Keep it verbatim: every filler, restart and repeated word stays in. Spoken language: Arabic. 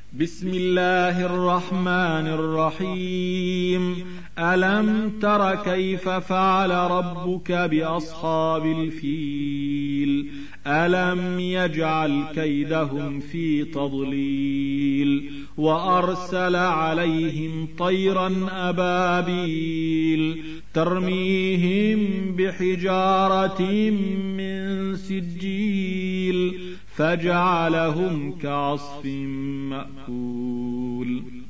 بسم الله الرحمن الرحيم. ألم تر كيف فعل ربك بأصحاب الفيل ألم يجعل كيدهم في تضليل وأرسل عليهم طيرا أبابيل ترميهم بحجارة من سجيل فجعلهم كعصف مأكول.